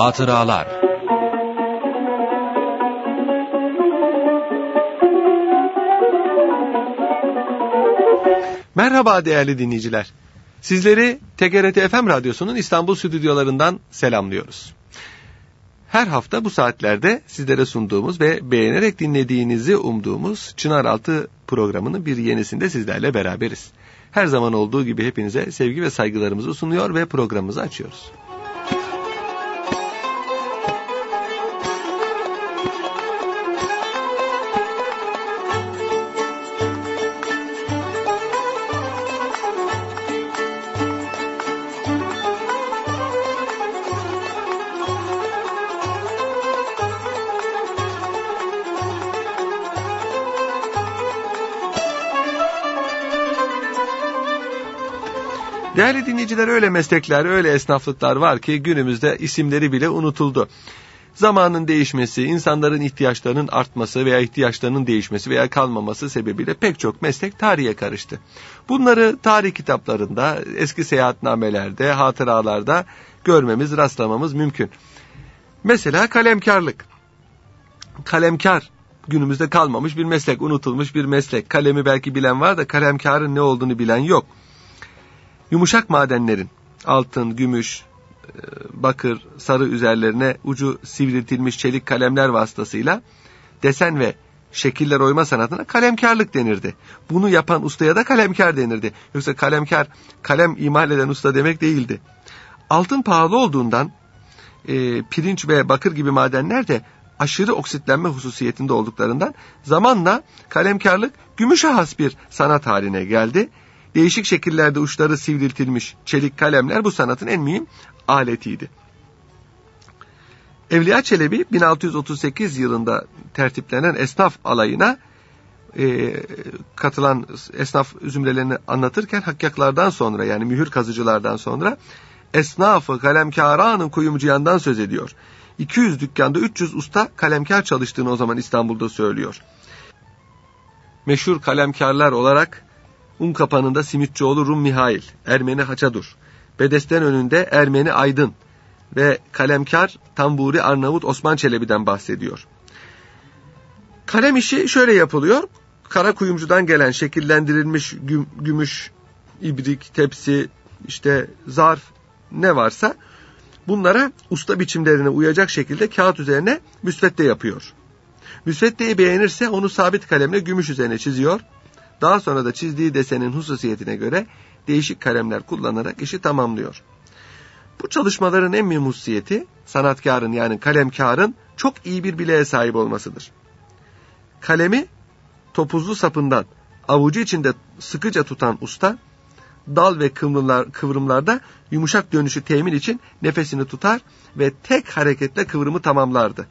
Hatıralar. Merhaba değerli dinleyiciler. Sizleri TGRT FM Radyosu'nun İstanbul stüdyolarından selamlıyoruz. Her hafta bu saatlerde sizlere sunduğumuz ve beğenerek dinlediğinizi umduğumuz Çınaraltı programının bir yenisinde sizlerle beraberiz. Her zaman olduğu gibi hepinize sevgi ve saygılarımızı sunuyor ve programımızı açıyoruz. Değerli dinleyiciler, öyle meslekler, öyle esnaflıklar var ki günümüzde isimleri bile unutuldu. Zamanın değişmesi, insanların ihtiyaçlarının artması veya ihtiyaçlarının değişmesi veya kalmaması sebebiyle pek çok meslek tarihe karıştı. Bunları tarih kitaplarında, eski seyahatnamelerde, hatıralarda görmemiz, rastlamamız mümkün. Mesela kalemkarlık. Kalemkar günümüzde kalmamış bir meslek, unutulmuş bir meslek. Kalemi belki bilen var da kalemkarın ne olduğunu bilen yok. Yumuşak madenlerin altın, gümüş, bakır, sarı üzerlerine ucu sivriltilmiş çelik kalemler vasıtasıyla desen ve şekiller oyma sanatına kalemkarlık denirdi. Bunu yapan ustaya da kalemkar denirdi. Yoksa kalemkar, kalem imal eden usta demek değildi. Altın pahalı olduğundan pirinç ve bakır gibi madenler de aşırı oksitlenme hususiyetinde olduklarından zamanla kalemkarlık gümüşe has bir sanat haline geldi. Değişik şekillerde uçları sivriltilmiş çelik kalemler bu sanatın en mühim aletiydi. Evliya Çelebi 1638 yılında tertiplenen esnaf alayına katılan esnaf zümrelerini anlatırken hakkaklardan sonra, yani mühür kazıcılardan sonra esnaf-ı kalemkâranın kuyumcuyandan söz ediyor. 200 dükkanda 300 usta kalemkar çalıştığını o zaman İstanbul'da söylüyor. Meşhur kalemkarlar olarak Unkapanı'nda Simitçioğlu Rum Mihail, Ermeni Haçadur, Bedesten önünde Ermeni Aydın ve kalemkar Tamburi Arnavut Osman Çelebi'den bahsediyor. Kalem işi şöyle yapılıyor. Kara kuyumcudan gelen şekillendirilmiş gümüş, ibrik, tepsi, işte zarf ne varsa bunlara usta biçimlerine uyacak şekilde kağıt üzerine müsvedde yapıyor. Müsveddeyi beğenirse onu sabit kalemle gümüş üzerine çiziyor. Daha sonra da çizdiği desenin hususiyetine göre değişik kalemler kullanarak işi tamamlıyor. Bu çalışmaların en mühim hususiyeti sanatkarın, yani kalemkarın çok iyi bir bileğe sahip olmasıdır. Kalemi topuzlu sapından avucu içinde sıkıca tutan usta, dal ve kıvrımlarda yumuşak dönüşü temin için nefesini tutar ve tek hareketle kıvrımı tamamlardı.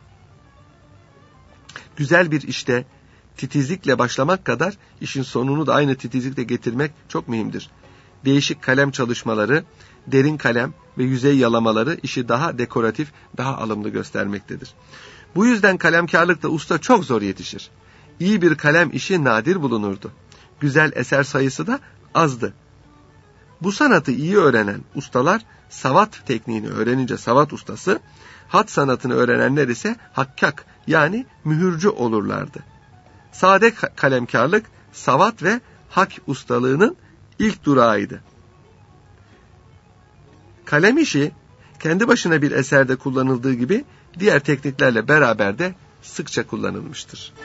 Güzel bir işte titizlikle başlamak kadar işin sonunu da aynı titizlikle getirmek çok mühimdir. Değişik kalem çalışmaları, derin kalem ve yüzey yalamaları işi daha dekoratif, daha alımlı göstermektedir. Bu yüzden kalemkarlıkta usta çok zor yetişir. İyi bir kalem işi nadir bulunurdu. Güzel eser sayısı da azdı. Bu sanatı iyi öğrenen ustalar savat tekniğini öğrenince savat ustası, hat sanatını öğrenenler ise hakkak, yani mühürcü olurlardı. Sade kalemkarlık, savat ve hak ustalığının ilk durağıydı. Kalem işi kendi başına bir eserde kullanıldığı gibi diğer tekniklerle beraber de sıkça kullanılmıştır.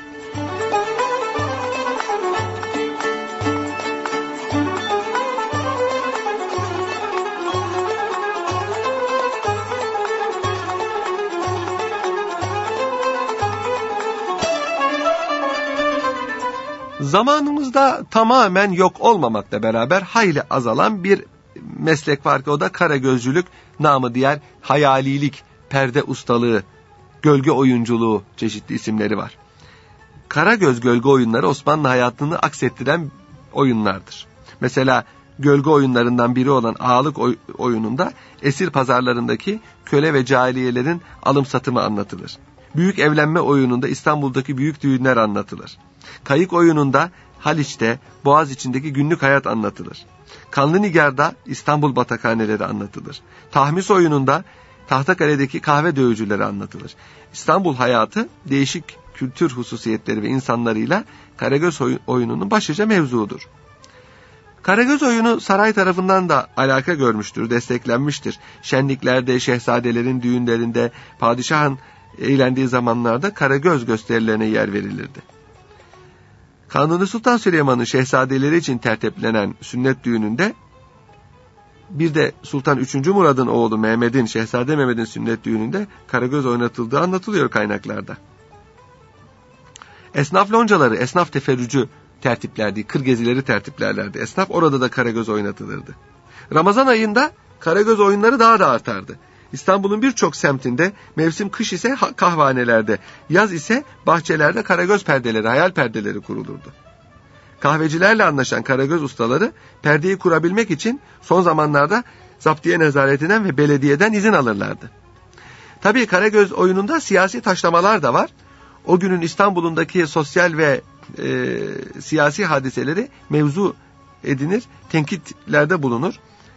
Zamanımızda tamamen yok olmamakla beraber hayli azalan bir meslek var ki o da karagözcülük, namı diğer hayalilik, perde ustalığı, gölge oyunculuğu çeşitli isimleri var. Karagöz gölge oyunları Osmanlı hayatını aksettiren oyunlardır. Mesela gölge oyunlarından biri olan ağalık oyununda esir pazarlarındaki köle ve cahiliyelerin alım satımı anlatılır. Büyük evlenme oyununda İstanbul'daki büyük düğünler anlatılır. Kayık oyununda Haliç'te, Boğaziçi'ndeki günlük hayat anlatılır. Kanlı Nigar'da İstanbul batakhaneleri anlatılır. Tahmis oyununda Tahtakale'deki kahve dövücüleri anlatılır. İstanbul hayatı değişik kültür hususiyetleri ve insanlarıyla Karagöz oyununun başlıca mevzuudur. Karagöz oyunu saray tarafından da alaka görmüştür, desteklenmiştir. Şenliklerde, şehzadelerin düğünlerinde, padişahın eğlendiği zamanlarda Karagöz gösterilerine yer verilirdi. Kanuni Sultan Süleyman'ın şehzadeleri için tertiplenen sünnet düğününde, bir de Sultan 3. Murad'ın oğlu Mehmet'in, Şehzade Mehmet'in sünnet düğününde Karagöz oynatıldığı anlatılıyor kaynaklarda. Esnaf loncaları, esnaf teferrücü tertiplerdi, kır gezileri tertiplerlerdi. Esnaf orada da Karagöz oynatılırdı. Ramazan ayında Karagöz oyunları daha da artardı. İstanbul'un birçok semtinde, mevsim kış ise kahvanelerde, yaz ise bahçelerde Karagöz perdeleri, hayal perdeleri kurulurdu. Kahvecilerle anlaşan Karagöz ustaları perdeyi kurabilmek için son zamanlarda zaptiye nezaretinden ve belediyeden izin alırlardı. Tabii Karagöz oyununda siyasi taşlamalar da var. O günün İstanbul'undaki sosyal ve siyasi hadiseleri mevzu edinir, tenkitlerde bulunur.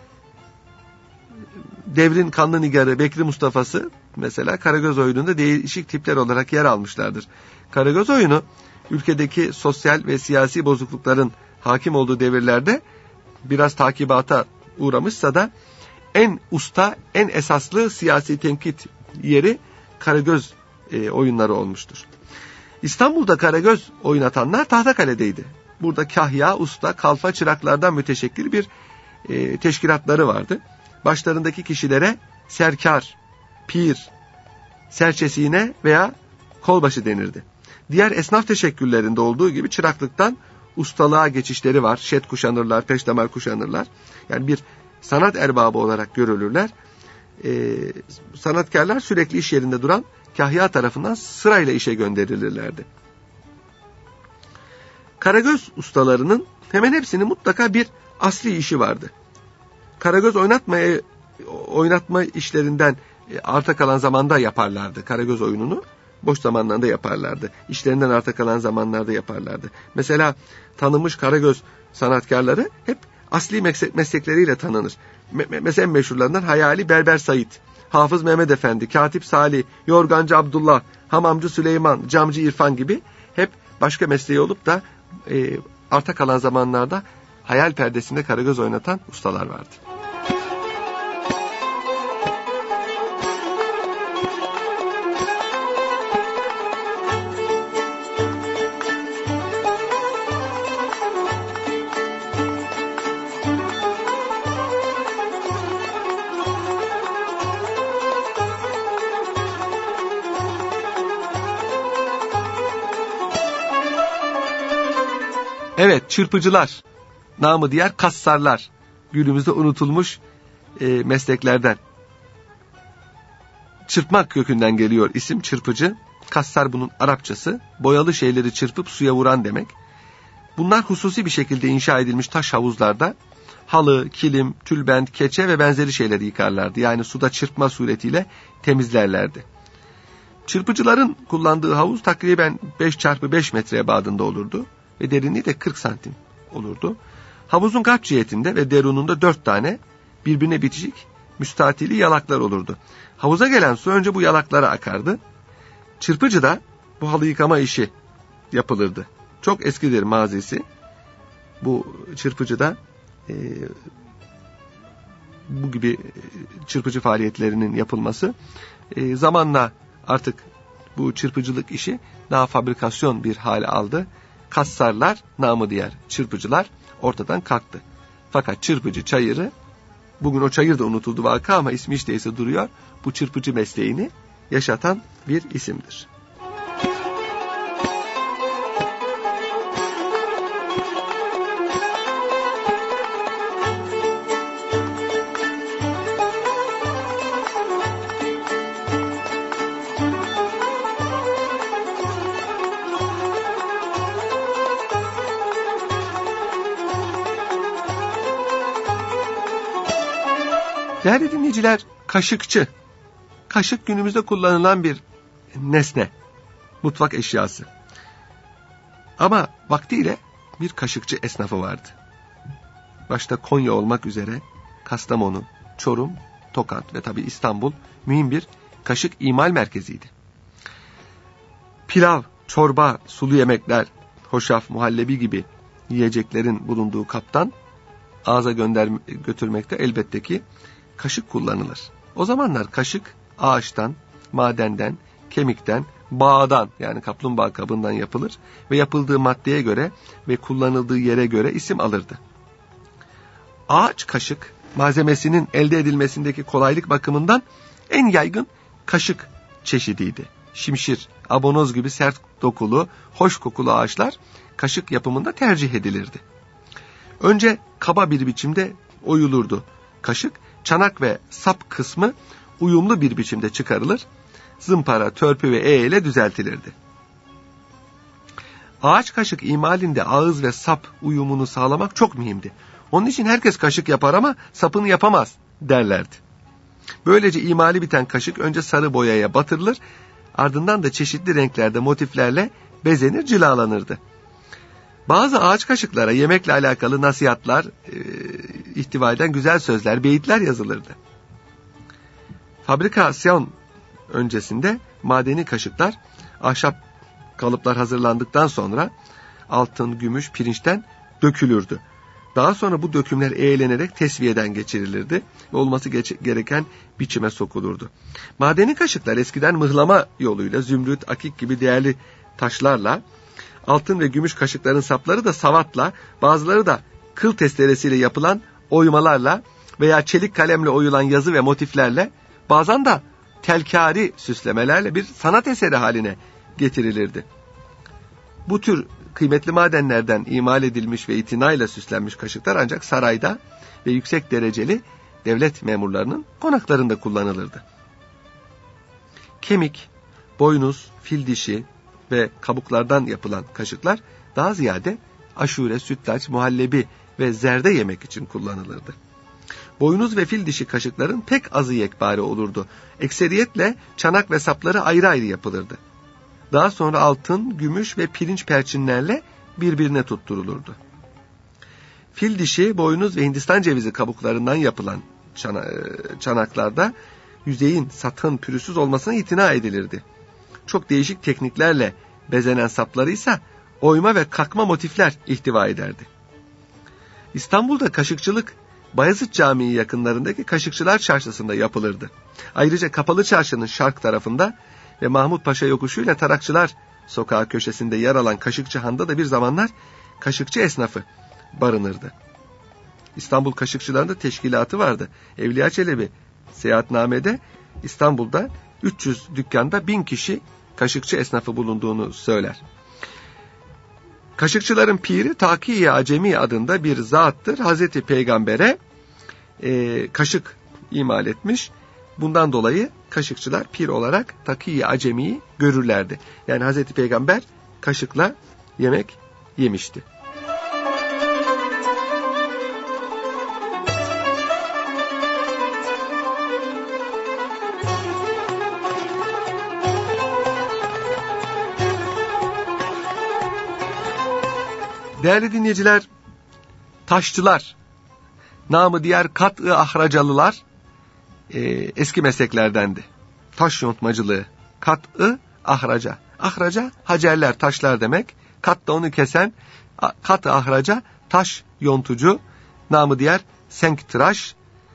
Devrin kanlı nigarı Bekri Mustafa'sı mesela Karagöz oyununda değişik tipler olarak yer almışlardır. Karagöz oyunu ülkedeki sosyal ve siyasi bozuklukların hakim olduğu devirlerde biraz takibata uğramışsa da en usta, en esaslı siyasi tenkit yeri Karagöz oyunları olmuştur. İstanbul'da Karagöz oynatanlar Tahtakale'deydi. Burada kahya, usta, kalfa, çıraklardan müteşekkil bir teşkilatları vardı. Başlarındaki kişilere serkar, pir, serçesine veya kolbaşı denirdi. Diğer esnaf teşekküllerinde olduğu gibi çıraklıktan ustalığa geçişleri var. Şet kuşanırlar, peştemal kuşanırlar. Yani bir sanat erbabı olarak görülürler. Sanatkarlar sürekli iş yerinde duran kahya tarafından sırayla işe gönderilirlerdi. Karagöz ustalarının hemen hepsinin mutlaka bir asli işi vardı. Karagöz oynatma işlerinden arta kalan zamanda yaparlardı Karagöz oyununu. Boş zamanlarında yaparlardı. İşlerinden arta kalan zamanlarda yaparlardı. Mesela tanınmış Karagöz sanatkarları hep asli meslekleriyle tanınır. Mesela meşhurlarından Hayali Berber Said, Hafız Mehmet Efendi, Katip Salih, Yorgancı Abdullah, Hamamcı Süleyman, Camcı İrfan gibi hep başka mesleği olup da arta kalan zamanlarda hayal perdesinde Karagöz oynatan ustalar vardı. Evet, çırpıcılar, namı diğer kassarlar, günümüzde unutulmuş mesleklerden. Çırpmak kökünden geliyor isim çırpıcı. Kassar bunun Arapçası, boyalı şeyleri çırpıp suya vuran demek. Bunlar hususi bir şekilde inşa edilmiş taş havuzlarda halı, kilim, tülbent, keçe ve benzeri şeyleri yıkarlardı. Yani suda çırpma suretiyle temizlerlerdi. Çırpıcıların kullandığı havuz takriben 5x5 metre ebadında olurdu. Ve derinliği de 40 santim olurdu. Havuzun kaç cihetinde ve derununda 4 tane birbirine bitişik müstatili yalaklar olurdu. Havuza gelen su önce bu yalaklara akardı. Çırpıcıda bu halı yıkama işi yapılırdı. Çok eskidir mazisi. Bu çırpıcıda bu gibi çırpıcı faaliyetlerinin yapılması zamanla artık bu çırpıcılık işi daha fabrikasyon bir hale aldı. Kassarlar, namı diğer çırpıcılar ortadan kalktı. Fakat çırpıcı çayırı, bugün o çayır da unutuldu vaka ama ismi işte ise duruyor. Bu çırpıcı mesleğini yaşatan bir isimdir. Değerli dinleyiciler, kaşıkçı. Kaşık günümüzde kullanılan bir nesne, mutfak eşyası. Ama vaktiyle bir kaşıkçı esnafı vardı. Başta Konya olmak üzere Kastamonu, Çorum Tokat ve tabii İstanbul mühim bir kaşık imal merkeziydi. Pilav, çorba, sulu yemekler, hoşaf, muhallebi gibi yiyeceklerin bulunduğu kaptan ağza götürmekte elbette ki kaşık kullanılır. O zamanlar kaşık ağaçtan, madenden, kemikten, bağdan yani kaplumbağa kabından yapılır ve yapıldığı maddeye göre ve kullanıldığı yere göre isim alırdı. Ağaç kaşık malzemesinin elde edilmesindeki kolaylık bakımından en yaygın kaşık çeşidiydi. Şimşir, abonoz gibi sert dokulu, hoş kokulu ağaçlar kaşık yapımında tercih edilirdi. Önce kaba bir biçimde oyulurdu kaşık, çanak ve sap kısmı uyumlu bir biçimde çıkarılır, zımpara, törpü ve ile düzeltilirdi. Ağaç kaşık imalinde ağız ve sap uyumunu sağlamak çok mühimdi. Onun için herkes kaşık yapar ama sapını yapamaz derlerdi. Böylece imali biten kaşık önce sarı boyaya batırılır, ardından da çeşitli renklerde motiflerle bezenir, cilalanırdı. Bazı ağaç kaşıklara yemekle alakalı nasihatler, ihtiva eden güzel sözler, beyitler yazılırdı. Fabrikasyon öncesinde madeni kaşıklar, ahşap kalıplar hazırlandıktan sonra altın, gümüş, pirinçten dökülürdü. Daha sonra bu dökümler eğlenerek tesviyeden geçirilirdi ve olması gereken biçime sokulurdu. Madeni kaşıklar eskiden mıhlama yoluyla zümrüt, akik gibi değerli taşlarla, altın ve gümüş kaşıkların sapları da savatla, bazıları da kıl testeresiyle yapılan oymalarla veya çelik kalemle oyulan yazı ve motiflerle, bazen de telkari süslemelerle bir sanat eseri haline getirilirdi. Bu tür kıymetli madenlerden imal edilmiş ve itinayla süslenmiş kaşıklar ancak sarayda ve yüksek dereceli devlet memurlarının konaklarında kullanılırdı. Kemik, boynuz, fil dişi ve kabuklardan yapılan kaşıklar daha ziyade aşure, sütlaç, muhallebi ve zerde yemek için kullanılırdı. Boynuz ve fil dişi kaşıkların pek azı yekpare olurdu. Ekseriyetle çanak ve sapları ayrı ayrı yapılırdı. Daha sonra altın, gümüş ve pirinç perçinlerle birbirine tutturulurdu. Fil dişi, boynuz ve Hindistan cevizi kabuklarından yapılan çanaklarda yüzeyin satın pürüzsüz olmasına itina edilirdi. Çok değişik tekniklerle bezenen sapları ise oyma ve kakma motifler ihtiva ederdi. İstanbul'da kaşıkçılık Bayezid Camii yakınlarındaki Kaşıkçılar Çarşısı'nda yapılırdı. Ayrıca Kapalı Çarşı'nın şark tarafında ve Mahmut Paşa Yokuşu ile Tarakçılar Sokağı köşesinde yer alan Kaşıkçı Han'da da bir zamanlar kaşıkçı esnafı barınırdı. İstanbul Kaşıkçılarında teşkilatı vardı. Evliya Çelebi seyahatnamede İstanbul'da 300 dükkanda 1000 kişi kaşıkçı esnafı bulunduğunu söyler. Kaşıkçıların piri Taki-i Acemi adında bir zattır. Hazreti Peygamber'e kaşık imal etmiş. Bundan dolayı kaşıkçılar pir olarak Taki-i Acemi'yi görürlerdi. Yani Hazreti Peygamber kaşıkla yemek yemişti. Değerli dinleyiciler, taşçılar, namı diğer kat-ı ahracalılar eski mesleklerdendi. Taş yontmacılığı, kat-ı ahraca. Ahraca hacerler, taşlar demek. Kat da onu kesen, kat-ı ahraca taş yontucu, namı diğer senktıraş,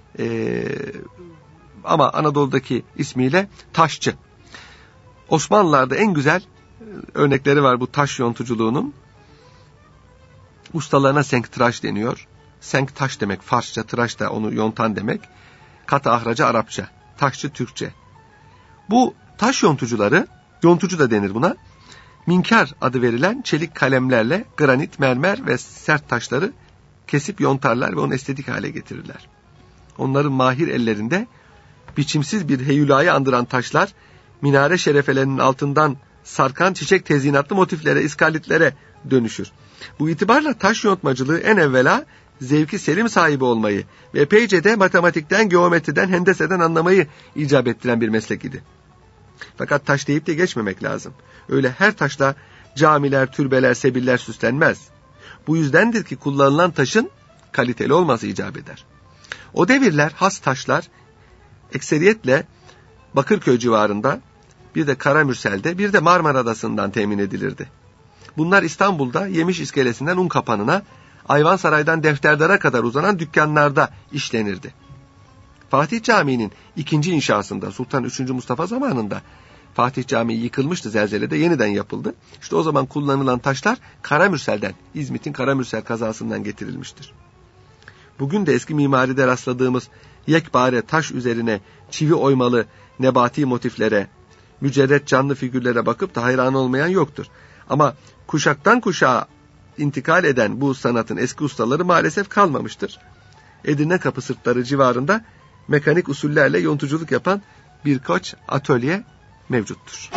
ama Anadolu'daki ismiyle taşçı. Osmanlılar'da en güzel örnekleri var bu taş yontuculuğunun. Ustalarına senktıraş deniyor. Senk taş demek Farsça, tıraş da onu yontan demek. Kat-ı ahraca Arapça, taşçı Türkçe. Bu taş yontucuları, yontucu da denir buna, minkar adı verilen çelik kalemlerle granit, mermer ve sert taşları kesip yontarlar ve onu estetik hale getirirler. Onların mahir ellerinde biçimsiz bir heyulayı andıran taşlar, minare şerefelerinin altından sarkan çiçek tezyinatlı motiflere, iskalitlere dönüşür. Bu itibarla taş yontmacılığı en evvela zevki selim sahibi olmayı ve epeyce de matematikten, geometriden, hendeseden anlamayı icap ettiren bir meslek idi. Fakat taş deyip de geçmemek lazım. Öyle her taşla camiler, türbeler, sebiller süslenmez. Bu yüzdendir ki kullanılan taşın kaliteli olması icap eder. O devirler has taşlar ekseriyetle Bakırköy civarında, bir de Karamürsel'de, bir de Marmara Adası'ndan temin edilirdi. Bunlar İstanbul'da Yemiş İskelesi'nden Unkapanı'na, Ayvansaray'dan Defterdar'a kadar uzanan dükkanlarda işlenirdi. Fatih Camii'nin ikinci inşasında, Sultan 3. Mustafa zamanında Fatih Camii yıkılmıştı zelzelede, yeniden yapıldı. İşte o zaman kullanılan taşlar Karamürsel'den, İzmit'in Karamürsel kazasından getirilmiştir. Bugün de eski mimaride rastladığımız yekpare taş üzerine çivi oymalı nebati motiflere, mücerret canlı figürlere bakıp da hayran olmayan yoktur. Ama kuşaktan kuşağa intikal eden bu sanatın eski ustaları maalesef kalmamıştır. Edirne Kapı sırtları civarında mekanik usullerle yontuculuk yapan birkaç atölye mevcuttur.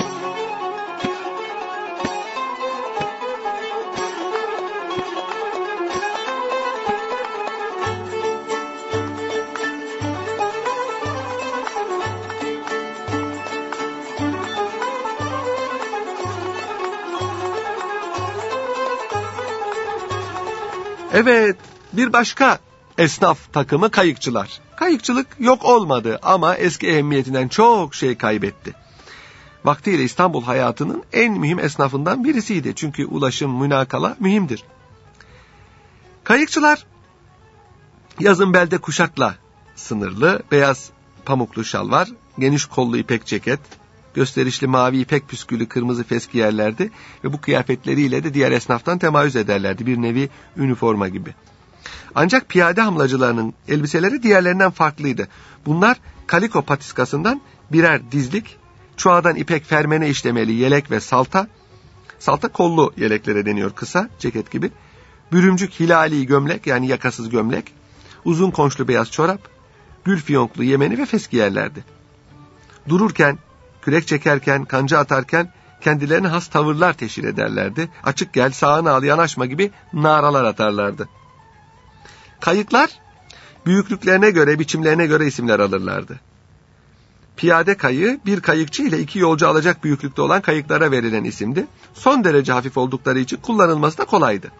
Evet, bir başka esnaf takımı kayıkçılar. Kayıkçılık yok olmadı ama eski ehemmiyetinden çok şey kaybetti. Vaktiyle İstanbul hayatının en mühim esnafından birisiydi. Çünkü ulaşım, münakala mühimdir. Kayıkçılar yazın belde kuşakla sınırlı, beyaz pamuklu şalvar, geniş kollu ipek ceket, gösterişli mavi ipek püskülü kırmızı fes giyerlerdi ve bu kıyafetleriyle de diğer esnaftan temayüz ederlerdi. Bir nevi üniforma gibi. Ancak piyade hamlacılarının elbiseleri diğerlerinden farklıydı. Bunlar kaliko patiskasından birer dizlik, çuağdan ipek fermene işlemeli yelek ve salta kollu yeleklere deniyor, kısa ceket gibi, bürümcük hilali gömlek, yani yakasız gömlek, uzun konçlu beyaz çorap, gül fiyonklu yemeni ve fes giyerlerdi. Dururken, kürek çekerken, kanca atarken kendilerine has tavırlar teşhir ederlerdi. Açık gel, sağına al, yanaşma gibi naralar atarlardı. Kayıklar büyüklüklerine göre, biçimlerine göre isimler alırlardı. Piyade kayığı bir kayıkçı ile 2 yolcu alacak büyüklükte olan kayıklara verilen isimdi. Son derece hafif oldukları için kullanılması da kolaydı.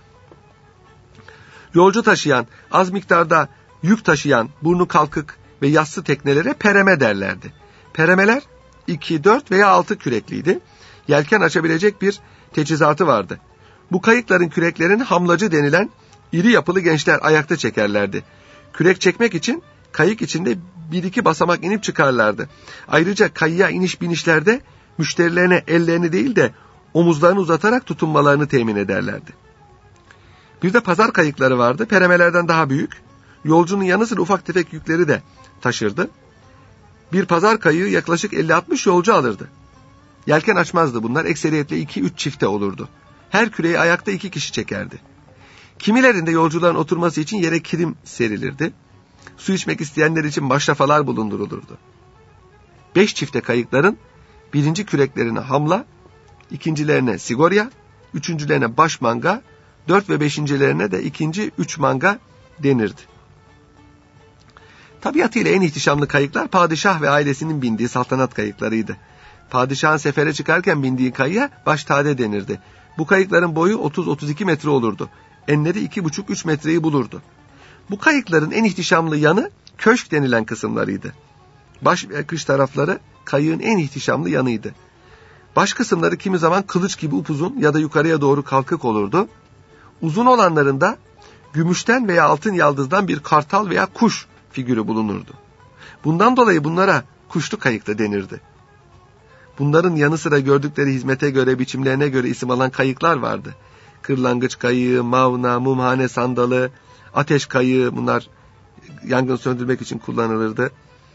Yolcu taşıyan, az miktarda yük taşıyan burnu kalkık ve yassı teknelere pereme derlerdi. Peremeler 2, 4 veya 6 kürekliydi. Yelken açabilecek bir teçhizatı vardı. Bu kayıkların küreklerini hamlacı denilen iri yapılı gençler ayakta çekerlerdi. Kürek çekmek için kayık içinde 1-2 basamak inip çıkarlardı. Ayrıca kayığa iniş binişlerde müşterilerine ellerini değil de omuzlarını uzatarak tutunmalarını temin ederlerdi. Bir de pazar kayıkları vardı. Peremelerden daha büyük. Yolcunun yanı sıra ufak tefek yükleri de taşırdı. Bir pazar kayığı yaklaşık 50-60 yolcu alırdı. Yelken açmazdı bunlar. Ekseriyetle 2-3 çifte olurdu. Her küreği ayakta 2 kişi çekerdi. Kimilerinde yolcuların oturması için yere kirim serilirdi. Su içmek isteyenler için maşrafalar bulundurulurdu. 5 çifte kayıkların birinci küreklerine hamla, ikincilerine sigorya, üçüncülerine baş manga, 4 ve 5'incilerine de ikinci 3 manga denirdi. Tabiatıyla en ihtişamlı kayıklar padişah ve ailesinin bindiği saltanat kayıklarıydı. Padişahın sefere çıkarken bindiği kayığa baştade denirdi. Bu kayıkların boyu 30-32 metre olurdu. Enleri 2,5-3 metreyi bulurdu. Bu kayıkların en ihtişamlı yanı köşk denilen kısımlarıydı. Baş ve kış tarafları kayığın en ihtişamlı yanıydı. Baş kısımları kimi zaman kılıç gibi upuzun ya da yukarıya doğru kalkık olurdu. Uzun olanlarında gümüşten veya altın yaldızdan bir kartal veya kuş figürü bulunurdu. Bundan dolayı bunlara kuşlu kayık da denirdi. Bunların yanı sıra gördükleri hizmete göre, biçimlerine göre isim alan kayıklar vardı. Kırlangıç kayığı, mavna, mumhane sandalı, ateş kayığı, bunlar yangın söndürmek için kullanılırdı.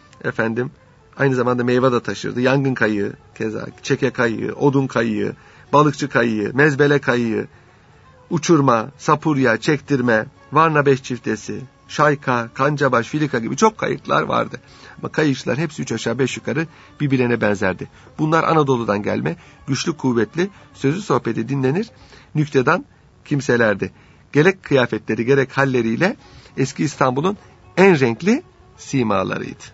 Aynı zamanda meyve de taşırdı. Yangın kayığı, keza çeke kayığı, odun kayığı, balıkçı kayığı, mezbele kayığı, uçurma, sapurya, çektirme, varna 5 çiftesi, şayka, kancabaş, filika gibi çok kayıklar vardı. Ama kayıkçılar hepsi 3 aşağı 5 yukarı birbirlerine benzerdi. Bunlar Anadolu'dan gelme, güçlü kuvvetli, sözü sohbeti dinlenir, nüktedan kimselerdi. Gerek kıyafetleri gerek halleriyle eski İstanbul'un en renkli simalarıydı.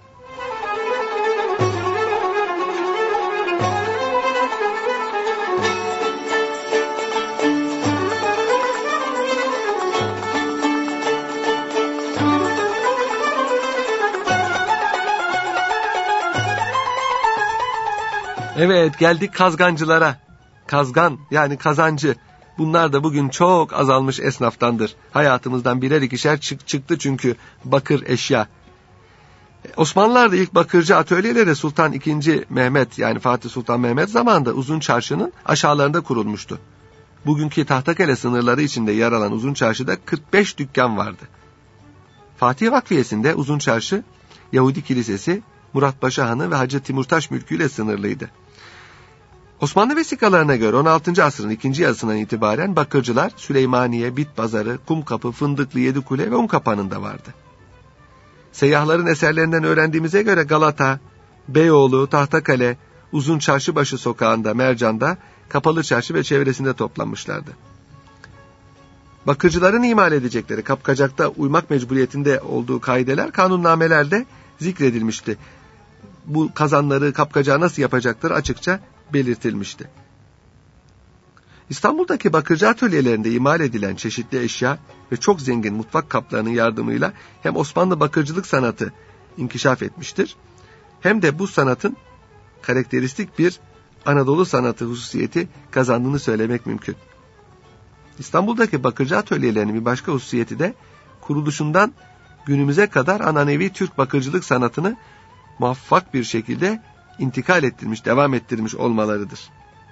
Evet, geldik kazgancılara. Kazgan yani kazancı. Bunlar da bugün çok azalmış esnaftandır. Hayatımızdan birer ikişer çıktı çünkü bakır eşya. Osmanlılar da ilk bakırcı atölyeleri Sultan II. Mehmet yani Fatih Sultan Mehmet zamanında Uzun Çarşı'nın aşağılarında kurulmuştu. Bugünkü Tahtakale sınırları içinde yer alan Uzun Çarşı'da 45 dükkan vardı. Fatih Vakfiyesi'nde Uzun Çarşı, Yahudi Kilisesi, Muratpaşa Hanı ve Hacı Timurtaş mülküyle sınırlıydı. Osmanlı vesikalarına göre 16. asrın ikinci yarısından itibaren bakırcılar Süleymaniye, Bitpazarı, Kumkapı, Fındıklı, Yedikule ve Unkapanı'nda vardı. Seyyahların eserlerinden öğrendiğimize göre Galata, Beyoğlu, Tahtakale, Uzun Çarşıbaşı sokağında, Mercan'da, Kapalı Çarşı ve çevresinde toplanmışlardı. Bakırcıların imal edecekleri kapkacakta uymak mecburiyetinde olduğu kaideler kanunnamelerde zikredilmişti. Bu kazanları, kapkacağı nasıl yapacakları açıkça belirtilmişti. İstanbul'daki bakırcı atölyelerinde imal edilen çeşitli eşya ve çok zengin mutfak kaplarının yardımıyla hem Osmanlı bakırcılık sanatı inkişaf etmiştir, hem de bu sanatın karakteristik bir Anadolu sanatı hususiyeti kazandığını söylemek mümkün. İstanbul'daki bakırcı atölyelerinin bir başka hususiyeti de kuruluşundan günümüze kadar ananevi Türk bakırcılık sanatını muvaffak bir şekilde intikal ettirmiş, devam ettirmiş olmalarıdır.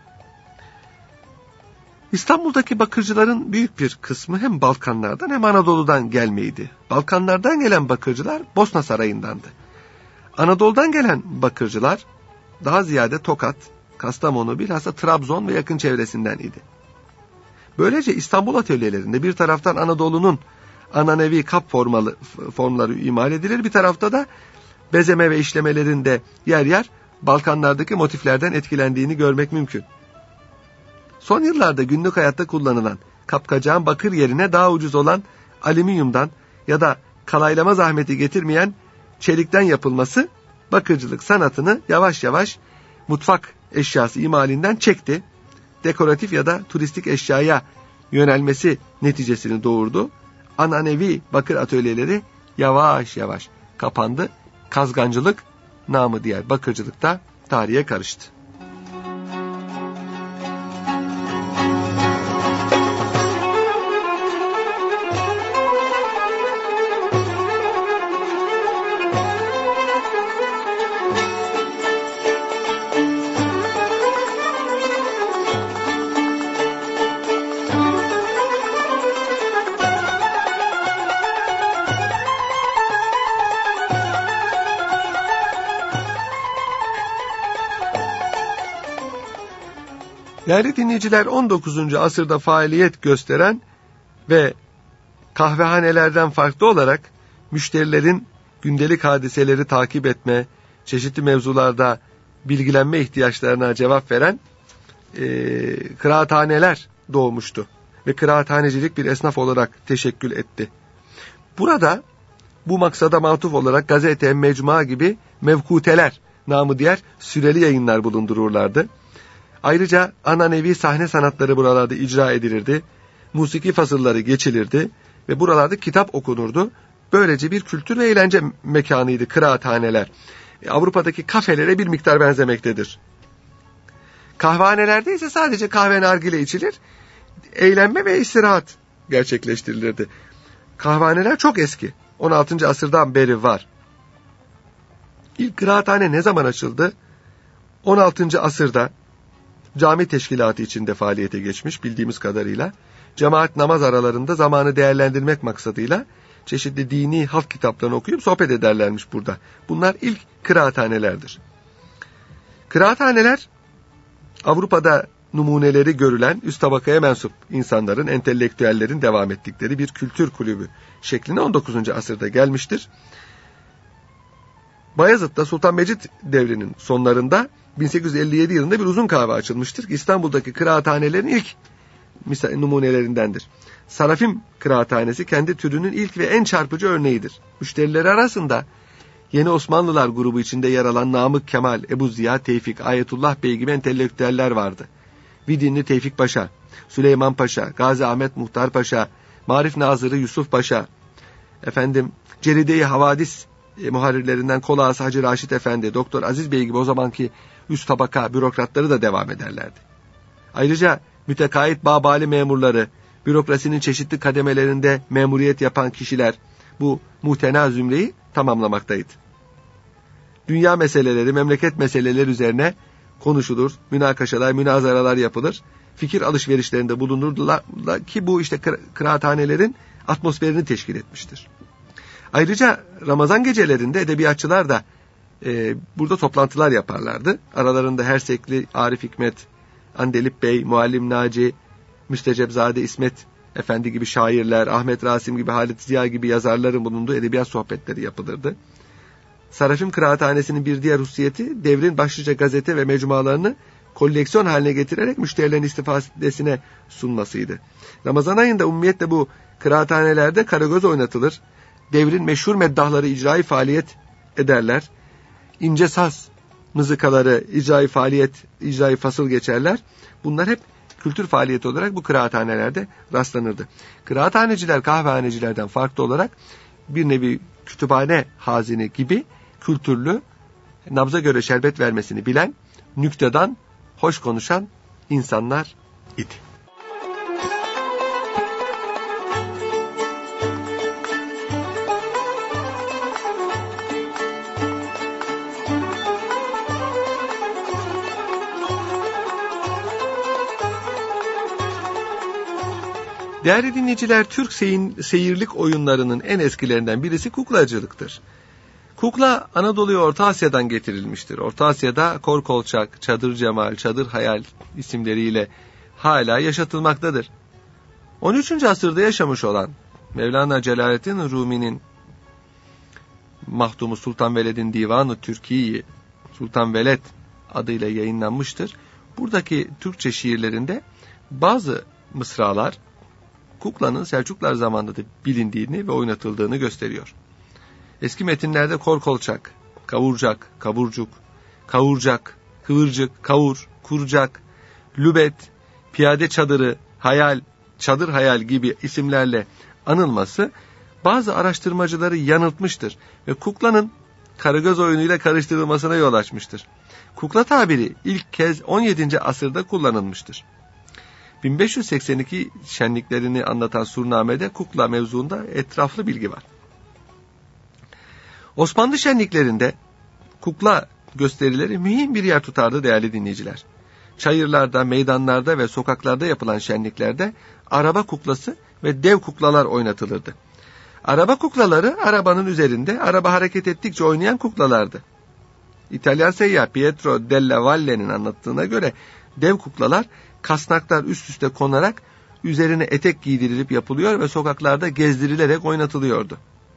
İstanbul'daki bakırcıların büyük bir kısmı hem Balkanlardan hem Anadolu'dan gelmeydi. Balkanlardan gelen bakırcılar Bosna Sarayı'ndandı. Anadolu'dan gelen bakırcılar daha ziyade Tokat, Kastamonu, bilhassa Trabzon ve yakın çevresinden idi. Böylece İstanbul atölyelerinde bir taraftan Anadolu'nun ananevi kap formları imal edilir, bir tarafta da bezeme ve işlemelerinde yer yer Balkanlardaki motiflerden etkilendiğini görmek mümkün. Son yıllarda günlük hayatta kullanılan kapkacağın bakır yerine daha ucuz olan alüminyumdan ya da kalaylama zahmeti getirmeyen çelikten yapılması bakırcılık sanatını yavaş yavaş mutfak eşyası imalinden çekti. Dekoratif ya da turistik eşyaya yönelmesi neticesini doğurdu. Ananevi bakır atölyeleri yavaş yavaş kapandı. Kazgancılık, namı diğer bakırcılık da tarihe karıştı. Değerli dinleyiciler, 19. asırda faaliyet gösteren ve kahvehanelerden farklı olarak müşterilerin gündelik hadiseleri takip etme, çeşitli mevzularda bilgilenme ihtiyaçlarına cevap veren kıraathaneler doğmuştu. Ve kıraathanecilik bir esnaf olarak teşekkül etti. Burada bu maksada matuf olarak gazete, mecmua gibi mevkuteler, namı diğer süreli yayınlar bulundururlardı. Ayrıca ananevi sahne sanatları buralarda icra edilirdi. Musiki fasılları geçilirdi ve buralarda kitap okunurdu. Böylece bir kültür ve eğlence mekanıydı kıraathaneler. Avrupa'daki kafelere bir miktar benzemektedir. Kahvehanelerde ise sadece kahve nargile içilir, eğlenme ve istirahat gerçekleştirilirdi. Kahvehaneler çok eski. 16. asırdan beri var. İlk kıraathane ne zaman açıldı? 16. asırda cami teşkilatı içinde faaliyete geçmiş bildiğimiz kadarıyla. Cemaat namaz aralarında zamanı değerlendirmek maksadıyla çeşitli dini halk kitaplarını okuyup sohbet ederlermiş burada. Bunlar ilk kıraathanelerdir. Kıraathaneler Avrupa'da numuneleri görülen üst tabakaya mensup insanların, entelektüellerin devam ettikleri bir kültür kulübü şeklinde 19. asırda gelmiştir. Bayezid'de Sultan Mecid devrinin sonlarında 1857 yılında bir uzun kahve açılmıştır ki İstanbul'daki kıraathanelerin ilk numunelerindendir. Sarafim Kıraathanesi kendi türünün ilk ve en çarpıcı örneğidir. Müşterileri arasında Yeni Osmanlılar grubu içinde yer alan Namık Kemal, Ebu Ziya, Tevfik, Ayetullah Bey gibi entelektüeller vardı. Vidinli Tevfik Paşa, Süleyman Paşa, Gazi Ahmet Muhtar Paşa, Marif Nazırı Yusuf Paşa, Ceride-i Havadis muharrirlerinden Kol Ağası Hacı Raşit Efendi, Doktor Aziz Bey gibi o zamanki üst tabaka bürokratları da devam ederlerdi. Ayrıca mütekait babali memurları, bürokrasinin çeşitli kademelerinde memuriyet yapan kişiler bu muhtena zümreyi tamamlamaktaydı. Dünya meseleleri, memleket meseleleri üzerine konuşulur, münakaşalar, münazaralar yapılır, fikir alışverişlerinde bulunurdular ki bu işte kıraathanelerin atmosferini teşkil etmiştir. Ayrıca Ramazan gecelerinde edebiyatçılar da burada toplantılar yaparlardı. Aralarında Hersekli, Arif Hikmet, Andelip Bey, Muallim Naci, Müstecebzade İsmet Efendi gibi şairler, Ahmet Rasim gibi, Halit Ziya gibi yazarların bulunduğu edebiyat sohbetleri yapılırdı. Sarafim Kıraathanesi'nin bir diğer hususiyeti devrin başlıca gazete ve mecmualarını koleksiyon haline getirerek müşterilerin istifadesine sunmasıydı. Ramazan ayında umumiyetle bu kıraathanelerde karagöz oynatılır. Devrin meşhur meddahları icrai faaliyet ederler. İnce saz mızıkaları icrai fasıl geçerler. Bunlar hep kültür faaliyeti olarak bu kıraathanelerde rastlanırdı. Kıraathaneciler kahvehanecilerden farklı olarak bir nevi kütüphane hazini gibi kültürlü, nabza göre şerbet vermesini bilen, nüktedan, hoş konuşan insanlar idi. Değerli dinleyiciler, Türk seyirlik oyunlarının en eskilerinden birisi kuklacılıktır. Kukla Anadolu'ya Orta Asya'dan getirilmiştir. Orta Asya'da Korkolçak, Çadır Cemal, Çadır Hayal isimleriyle hala yaşatılmaktadır. 13. asırda yaşamış olan Mevlana Celaleddin Rumi'nin mahdumu Sultan Veled'in Divanı Türkiye Sultan Veled adıyla yayınlanmıştır. Buradaki Türkçe şiirlerinde bazı mısralar kuklanın Selçuklular zamanında da bilindiğini ve oynatıldığını gösteriyor. Eski metinlerde korkolçak, kavurcak, kaburcuk, kavurcak, kıvırcık, kavur, kurcak, lübet, piyade çadırı, hayal, çadır hayal gibi isimlerle anılması bazı araştırmacıları yanıltmıştır ve kuklanın karagöz oyunuyla karıştırılmasına yol açmıştır. Kukla tabiri ilk kez 17. asırda kullanılmıştır. 1582 şenliklerini anlatan Surname'de kukla mevzuunda etraflı bilgi var. Osmanlı şenliklerinde kukla gösterileri mühim bir yer tutardı değerli dinleyiciler. Çayırlarda, meydanlarda ve sokaklarda yapılan şenliklerde araba kuklası ve dev kuklalar oynatılırdı. Araba kuklaları arabanın üzerinde araba hareket ettikçe oynayan kuklalardı. İtalyan seyyah Pietro della Valle'nin anlattığına göre dev kuklalar kasnaklar üst üste konarak üzerine etek giydirilip yapılıyor ve sokaklarda gezdirilerek oynatılıyordu.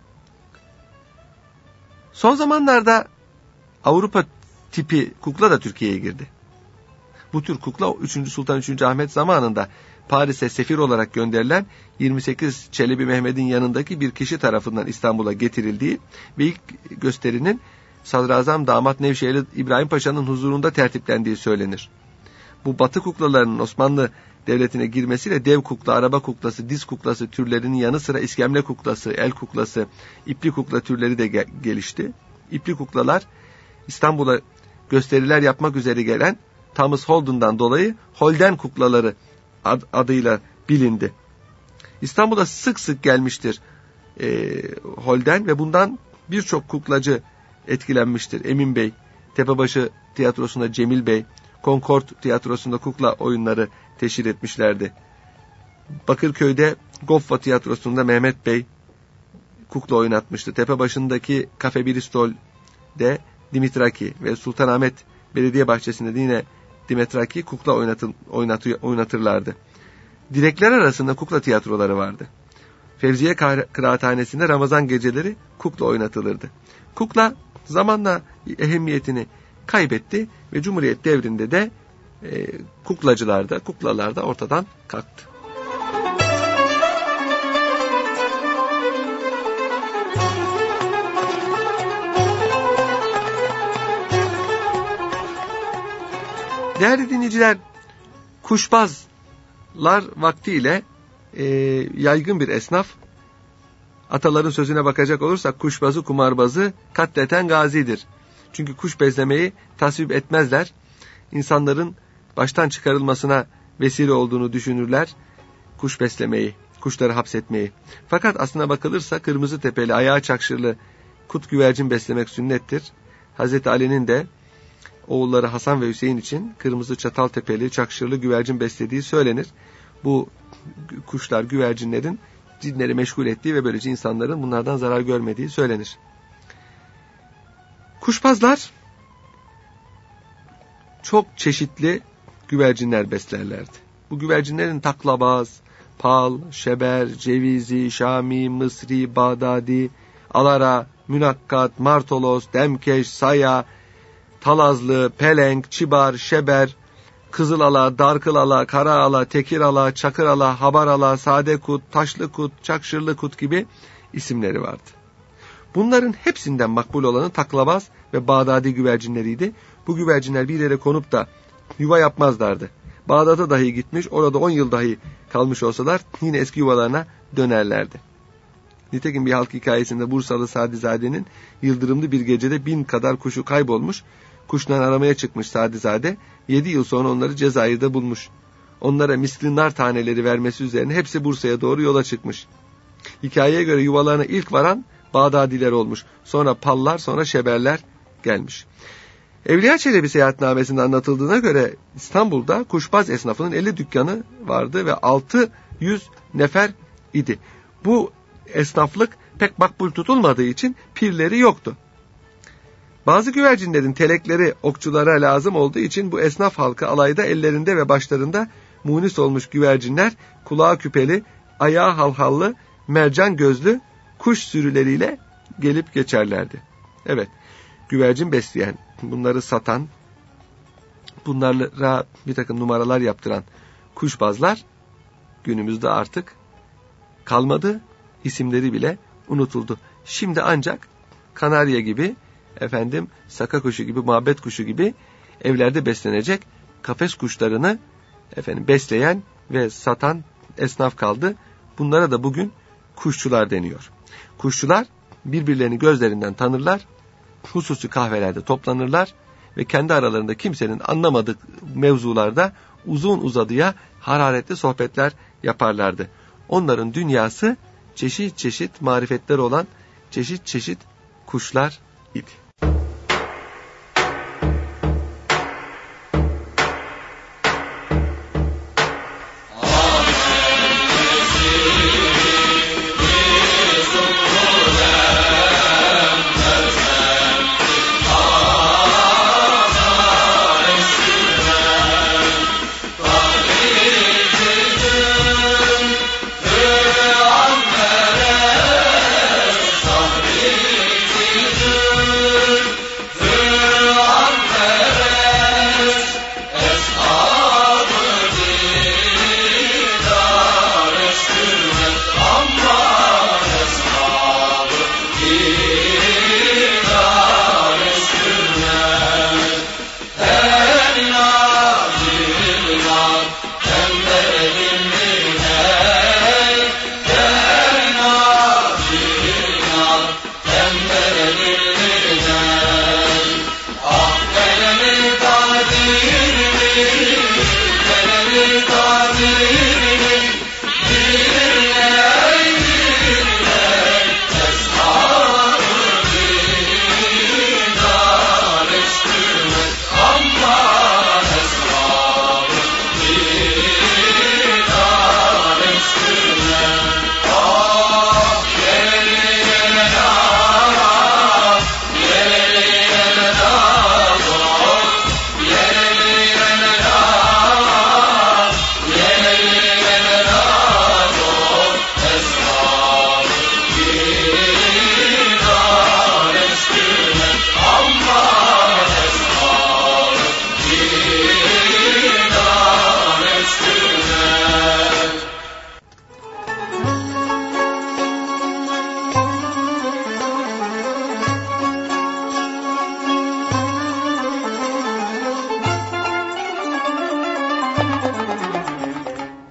Son zamanlarda Avrupa tipi kukla da Türkiye'ye girdi. Bu tür kukla 3. Sultan 3. Ahmet zamanında Paris'e sefir olarak gönderilen 28 Çelebi Mehmet'in yanındaki bir kişi tarafından İstanbul'a getirildiği ve ilk gösterinin Sadrazam Damat Nevşehirli İbrahim Paşa'nın huzurunda tertiplendiği söylenir. Bu Batı kuklalarının Osmanlı Devleti'ne girmesiyle dev kukla, araba kuklası, diz kuklası türlerinin yanı sıra iskemle kuklası, el kuklası, ipli kukla türleri de gelişti. İpli kuklalar İstanbul'a gösteriler yapmak üzere gelen Thomas Holden'dan dolayı Holden kuklaları adıyla bilindi. İstanbul'a sık sık gelmiştir Holden ve bundan birçok kuklacı etkilenmiştir. Emin Bey, Tepebaşı Tiyatrosu'nda Cemil Bey, Concord Tiyatrosu'nda kukla oyunları teşhir etmişlerdi. Bakırköy'de Goffa Tiyatrosu'nda Mehmet Bey kukla oynatmıştı. Tepebaşı'ndaki Kafe Bristol'de Dimitraki ve Sultanahmet Belediye Bahçesi'nde yine Dimitraki kukla oynatırlardı. Direkler arasında kukla tiyatroları vardı. Fevziye Kıraathanesi'nde Ramazan geceleri kukla oynatılırdı. Kukla zamanla ehemmiyetini kaybetti ve Cumhuriyet devrinde de kuklalar da ortadan kalktı. Değerli dinleyiciler, kuşbazlar vaktiyle yaygın bir esnaf Ataların sözüne bakacak olursak kuşbazı kumarbazı katleten gazidir. Çünkü kuş beslemeyi tasvip etmezler. İnsanların baştan çıkarılmasına vesile olduğunu düşünürler. Kuş beslemeyi, kuşları hapsetmeyi. Fakat aslına bakılırsa kırmızı tepeli, ayağı çakşırlı kut güvercin beslemek sünnettir. Hazreti Ali'nin de oğulları Hasan ve Hüseyin için kırmızı çatal tepeli, çakşırlı güvercin beslediği söylenir. Bu kuşlar, güvercinlerin cinleri meşgul ettiği ve böylece insanların bunlardan zarar görmediği söylenir. Kuşbazlar çok çeşitli güvercinler beslerlerdi. Bu güvercinlerin taklabaz, pal, şeber, cevizi, şami, mısri, bağdadi, alara, münakkat, martolos, demkeş, saya, talazlı, pelenk, çibar, şeber, kızılala, darkılala, karaala, tekirala, çakırala, habarala, sade kut, taşlı kut, çakşırlı kut gibi isimleri vardı. Bunların hepsinden makbul olanı taklabaz ve bağdadi güvercinleriydi. Bu güvercinler bir yere konup da yuva yapmazlardı. Bağdat'a dahi gitmiş, orada 10 yıl dahi kalmış olsalar yine eski yuvalarına dönerlerdi. Nitekim bir halk hikayesinde Bursalı Sadizade'nin yıldırımlı bir gecede 1000 kadar kuşu kaybolmuş, kuşları aramaya çıkmış Sadizade, 7 yıl sonra onları Cezayir'de bulmuş. Onlara misli nar taneleri vermesi üzerine hepsi Bursa'ya doğru yola çıkmış. Hikayeye göre yuvalarına ilk varan Bağdadiler olmuş. Sonra pallar, sonra şeberler gelmiş. Evliya Çelebi seyahatnamesinde anlatıldığına göre İstanbul'da kuşbaz esnafının 50 dükkanı vardı ve 600 nefer idi. Bu esnaflık pek makbul tutulmadığı için pirleri yoktu. Bazı güvercinlerin telekleri okçulara lazım olduğu için bu esnaf halkı alayda ellerinde ve başlarında munis olmuş güvercinler, kulağı küpeli, ayağı halhallı, mercan gözlü kuş sürüleriyle gelip geçerlerdi. Evet, güvercin besleyen, bunları satan, bunlara bir takım numaralar yaptıran kuşbazlar günümüzde artık kalmadı, isimleri bile unutuldu. Şimdi ancak kanarya gibi, saka kuşu gibi, muhabbet kuşu gibi evlerde beslenecek kafes kuşlarını besleyen ve satan esnaf kaldı. Bunlara da bugün kuşçular deniyor. Kuşçular birbirlerini gözlerinden tanırlar, hususi kahvelerde toplanırlar ve kendi aralarında kimsenin anlamadığı mevzularda uzun uzadıya hararetli sohbetler yaparlardı. Onların dünyası çeşit çeşit marifetler olan çeşit çeşit kuşlar idi.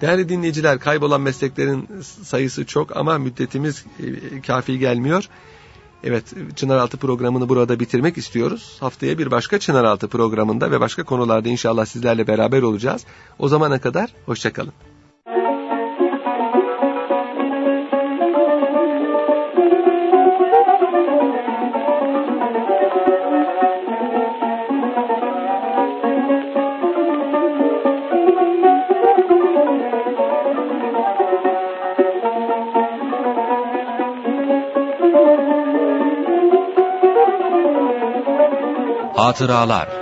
Değerli dinleyiciler, kaybolan mesleklerin sayısı çok ama müddetimiz kafi gelmiyor. Evet, Çınaraltı programını burada bitirmek istiyoruz. Haftaya bir başka Çınaraltı programında ve başka konularda inşallah sizlerle beraber olacağız. O zamana kadar hoşça kalın. Hatıralar.